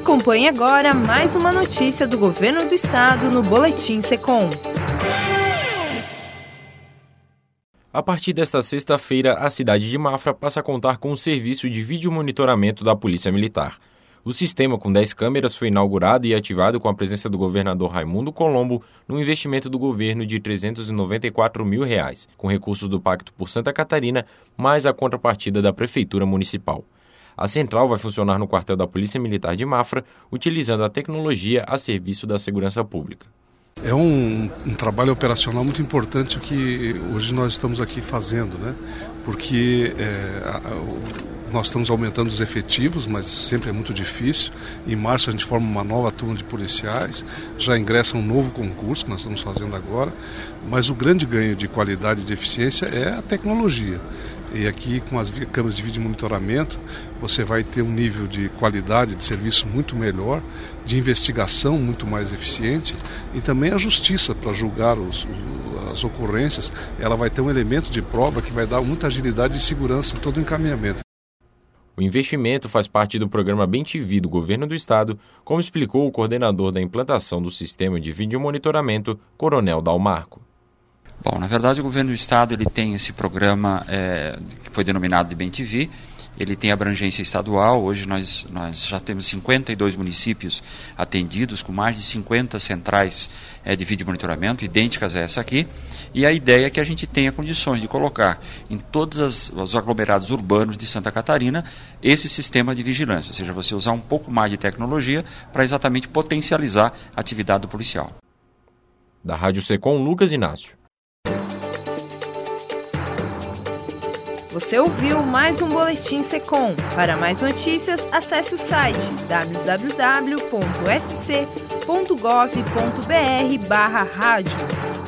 Acompanhe agora mais uma notícia do Governo do Estado no Boletim SECOM. A partir desta sexta-feira, a cidade de Mafra passa a contar com um serviço de vídeo monitoramento da Polícia Militar. O sistema com 10 câmeras foi inaugurado e ativado com a presença do governador Raimundo Colombo num investimento do governo de R$ 394 mil, com recursos do Pacto por Santa Catarina, mais a contrapartida da Prefeitura Municipal. A central vai funcionar no quartel da Polícia Militar de Mafra, utilizando a tecnologia a serviço da segurança pública. É um trabalho operacional muito importante que hoje nós estamos aqui fazendo, né? Porque nós estamos aumentando os efetivos, mas sempre é muito difícil. Em março a gente forma uma nova turma de policiais, já ingressa um novo concurso que nós estamos fazendo agora, mas o grande ganho de qualidade e de eficiência é a tecnologia. E aqui com as câmeras de vídeo monitoramento você vai ter um nível de qualidade de serviço muito melhor, de investigação muito mais eficiente e também a justiça para julgar as ocorrências, ela vai ter um elemento de prova que vai dar muita agilidade e segurança em todo o encaminhamento. O investimento faz parte do programa BemTV do Governo do Estado, como explicou o coordenador da implantação do sistema de vídeo monitoramento, Coronel Dalmarco. Bom, na verdade o Governo do Estado ele tem esse programa que foi denominado de BemTV, ele tem abrangência estadual. Hoje nós já temos 52 municípios atendidos, com mais de 50 centrais de vídeo monitoramento, idênticas a essa aqui, e a ideia é que a gente tenha condições de colocar em todos os aglomerados urbanos de Santa Catarina esse sistema de vigilância, ou seja, você usar um pouco mais de tecnologia para exatamente potencializar a atividade do policial. Da Rádio SECOM, Lucas Inácio. Você ouviu mais um Boletim SECOM. Para mais notícias, acesse o site www.sc.gov.br/rádio.